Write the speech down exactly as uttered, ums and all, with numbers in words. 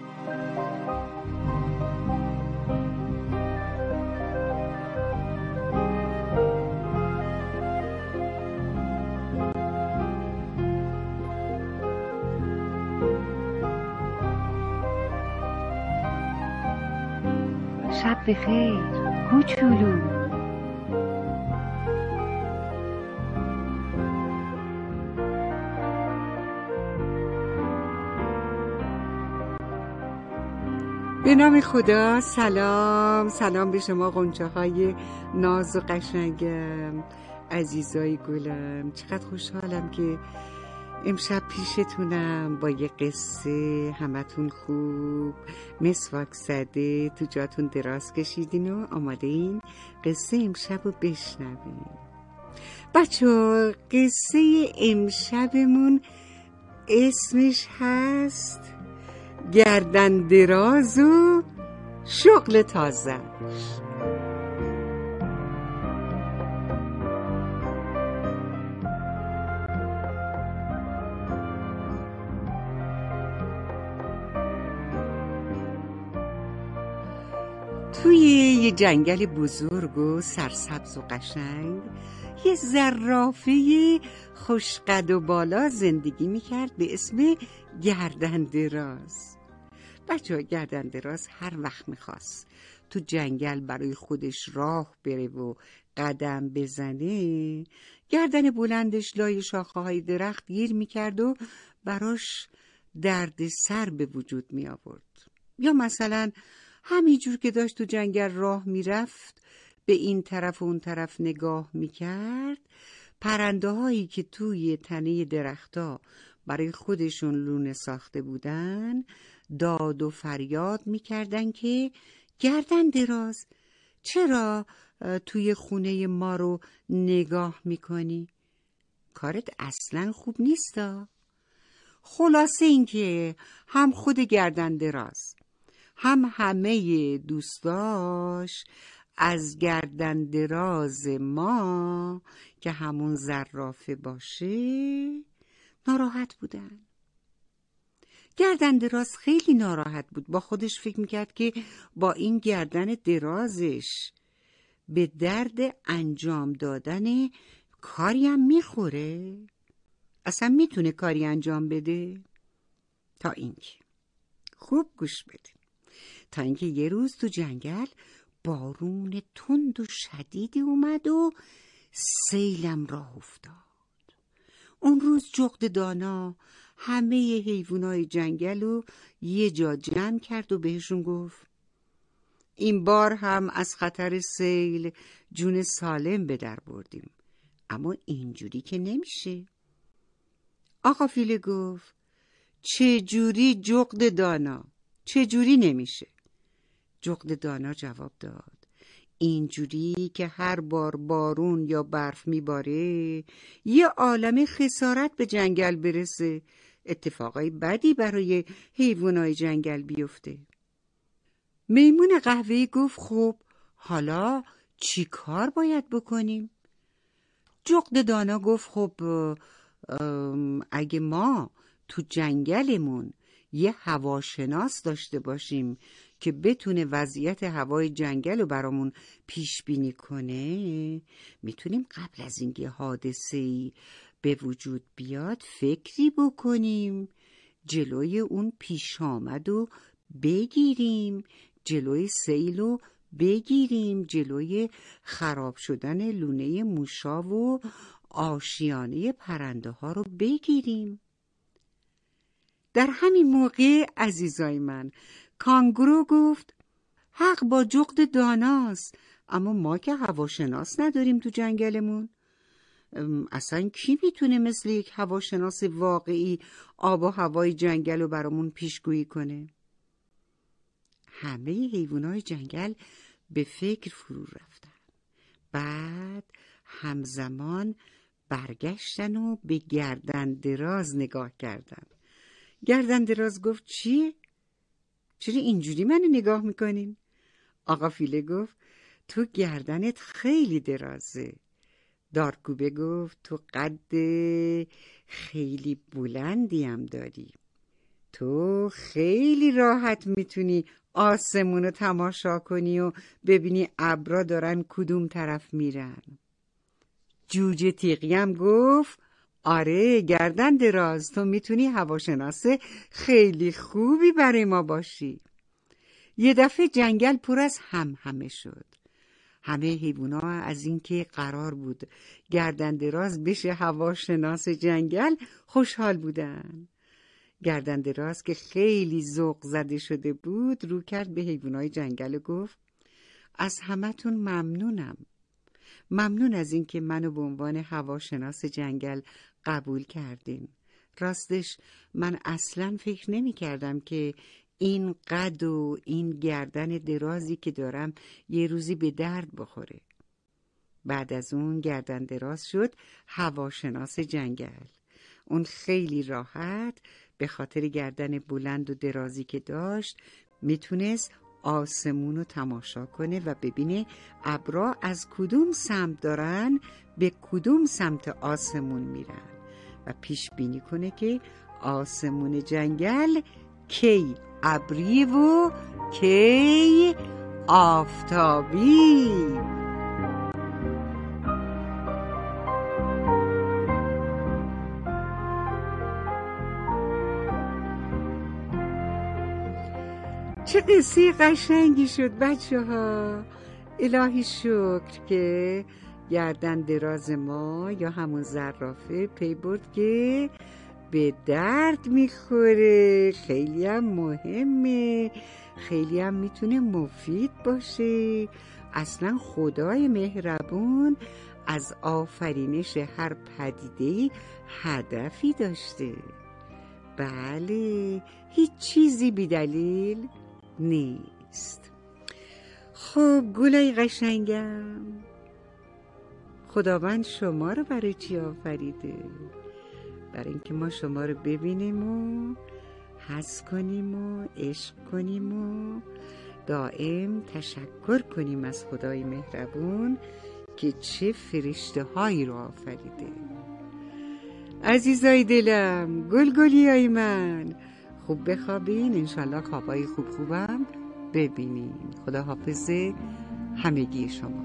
شب بخیر کوچولو. به نام خدا. سلام سلام به شما غنچه های ناز و قشنگم، عزیزای گلم. چقدر خوشحالم که امشب پیشتونم با یه قصه. همتون خوب مسواک زده تو جاتون دراز کشیدین و آماده این قصه امشب رو بشنوین. بچه قصه امشبمون اسمش هست گردن دراز و شغل تازه‌اش. توی یه جنگل بزرگ و سرسبز و قشنگ یه زرافه خوشقد و بالا زندگی میکرد به اسم گردن دراز. بچه ها گردن دراز هر وقت میخواست تو جنگل برای خودش راه بره و قدم بزنه، گردن بلندش لای شاخه های درخت گیر میکرد و براش درد سر به وجود می آورد. یا مثلا همینجور که داشت تو جنگل راه میرفت به این طرف و اون طرف نگاه میکرد، پرنده هایی که توی تنه درختها برای خودشون لونه ساخته بودن داد و فریاد میکردن که گردن دراز چرا توی خونه ما رو نگاه میکنی؟ کارت اصلا خوب نیستا. خلاصه این که هم خود گردن دراز هم همه دوستاش از گردن دراز ما که همون زرافه باشه ناراحت بودن. گردن دراز خیلی ناراحت بود. با خودش فکر میکرد که با این گردن درازش به درد انجام دادن کاری هم میخوره؟ اصلا میتونه کاری انجام بده؟ تا اینکه خوب گوش بده. تا اینکه یه روز تو جنگل بارون تند و شدیدی اومد و سیلم راه افتاد. اون روز جغد دانا همه حیوانای جنگل رو یه جا جمع کرد و بهشون گفت این بار هم از خطر سیل جون سالم به در بردیم، اما اینجوری که نمیشه. آقا فیله گفت چه جوری جغد دانا؟ چه جوری نمیشه؟ جغد دانا جواب داد اینجوری که هر بار بارون یا برف میباره یه عالم خسارت به جنگل برسه، اتفاقای بدی برای حیوانای جنگل بیفته. میمون قهوه‌ای گفت خب حالا چی کار باید بکنیم؟ جغد دانا گفت خب اگه ما تو جنگلمون یه هواشناس داشته باشیم که بتونه وضعیت هوای جنگل رو برامون پیش بینی کنه، میتونیم قبل از اینکه حادثه‌ای به وجود بیاد فکری بکنیم، جلوی اون پیش آمد و بگیریم، جلوی سیل رو بگیریم، جلوی خراب شدن لونه موشا و آشیانه پرنده ها رو بگیریم. در همین موقع عزیزای من کانگورو گفت حق با جغد داناست، اما ما که هواشناس نداریم تو جنگلمون. اصلا کی میتونه مثل یک هواشناس واقعی آب و هوای جنگل رو برامون پیشگویی کنه؟ همه حیوانای جنگل به فکر فرو رفتن. بعد همزمان برگشتن و به گردن دراز نگاه کردن. گردن دراز گفت چیه؟ چرا اینجوری منو نگاه میکنین؟ آقا فیله گفت تو گردنت خیلی درازه. دارکوبه گفت تو قد خیلی بلندی هم داری. تو خیلی راحت میتونی آسمون رو تماشا کنی و ببینی ابرا دارن کدوم طرف میرن. جوجه تیغی هم گفت آره گردن دراز، تو میتونی هواشناس خیلی خوبی برای ما باشی. یه دفعه جنگل پر از هم همه شد. همه حیوونا از اینکه قرار بود گردن دراز بشه هواشناس جنگل خوشحال بودن. گردن دراز که خیلی ذوق زده شده بود رو کرد به حیوانای جنگل و گفت از همتون ممنونم. ممنون از اینکه منو به عنوان هواشناس جنگل قبول کردین. راستش من اصلاً فکر نمی کردم که این قد و این گردن درازی که دارم یه روزی به درد بخوره. بعد از اون گردن دراز شد هواشناس جنگل. اون خیلی راحت به خاطر گردن بلند و درازی که داشت میتونست آسمون رو تماشا کنه و ببینه ابرا از کدوم سمت دارن به کدوم سمت آسمون میرن و پیش بینی کنه که آسمون جنگل کی ابری و کی آفتابی. چه قصه قشنگی شد بچه ها. الهی شکر که گردن دراز ما یا همون زرافه پی برد که به درد میخوره. خیلی هم مهمه، خیلی هم میتونه مفید باشه. اصلا خدای مهربون از آفرینش هر پدیده‌ای هدفی داشته. بله، هیچ چیزی بی دلیل نیست. خب گلای قشنگم، خداوند شما رو برای چی آفریده؟ برای اینکه ما شما رو ببینیم و حس کنیم و عشق کنیم و دائم تشکر کنیم از خدای مهربون که چه فرشته هایی رو آفریده. عزیزای دلم، گلگلی های من، خوب بخوابین، انشالله خوابای خوب خوبم ببینین. خدا حافظ همگی شما.